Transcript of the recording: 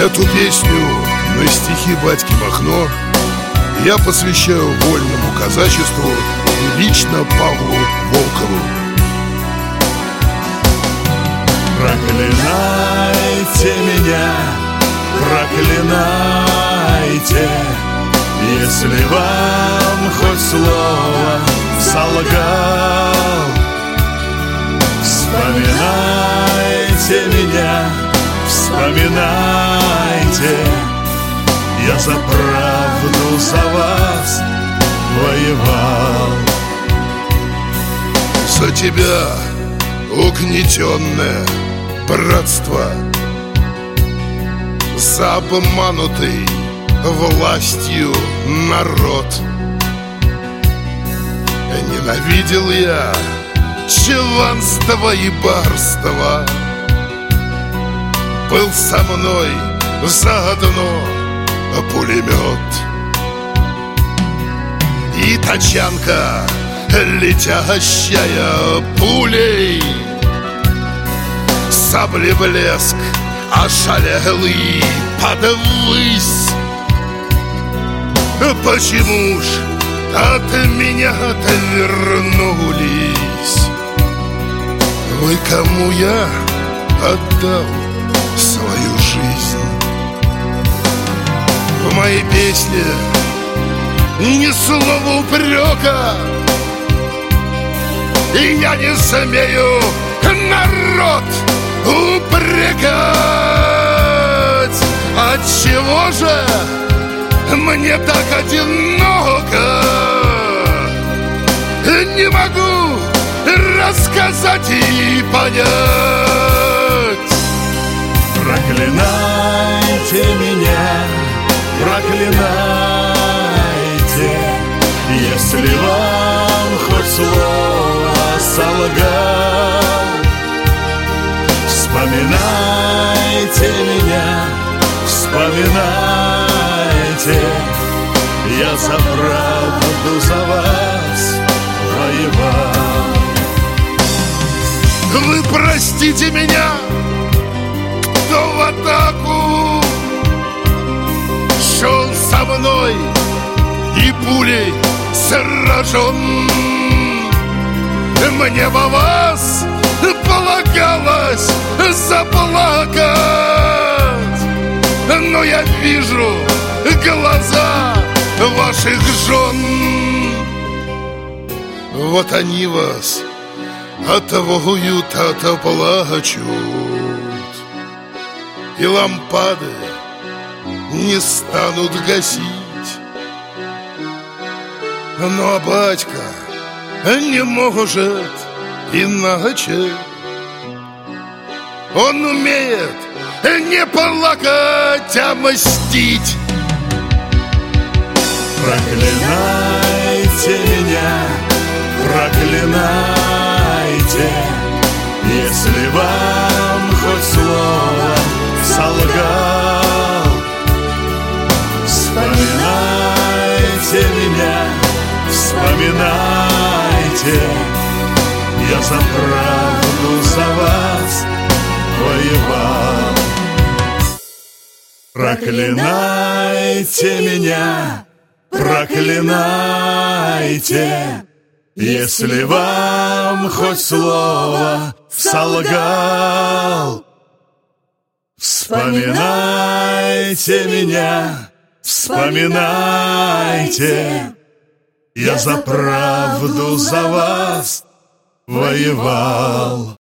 Эту песню на стихи батьки Махно я посвящаю вольному казачеству и лично Павлу Волкову. Проклинайте меня, проклинайте, если вам хоть слово солгал. Вспоминайте меня, вспоминайте, я за правду за вас воевал. За тебя, угнетенное братство, за обманутый властью народ. Ненавидел я чванство и барство, был со мной заодно пулемет и тачанка, летящая пулей, сабли блеск ошалелый подвысь. Почему ж от меня отвернулись? Вы, кому я отдал свою жизнь? В моей песне ни слова упрека, и я не смею народ упрекать. Отчего же мне так одиноко? Не могу рассказать и понять. Проклинайте меня, проклинайте, если вам хоть слово солгал. Вспоминайте меня, вспоминайте, я за правду за вас воевал. Вы простите меня, кто в атаку шел со мной и пулей сражен. Мне во вас полагалось заплакать, но я вижу глаза ваших жен. Вот они вас отвоют, отоплачут, и лампады не станут гасить. Но батька не может иначе. Он умеет не плакать, а мстить. Проклинайте меня, проклинайте, если вам хоть слово солгал. Вспоминайте меня, вспоминайте, я за правду за вас воевал. Проклинайте меня, проклинайте, если вам хоть слово солгал. Вспоминайте меня, вспоминайте, я за правду за вас воевал.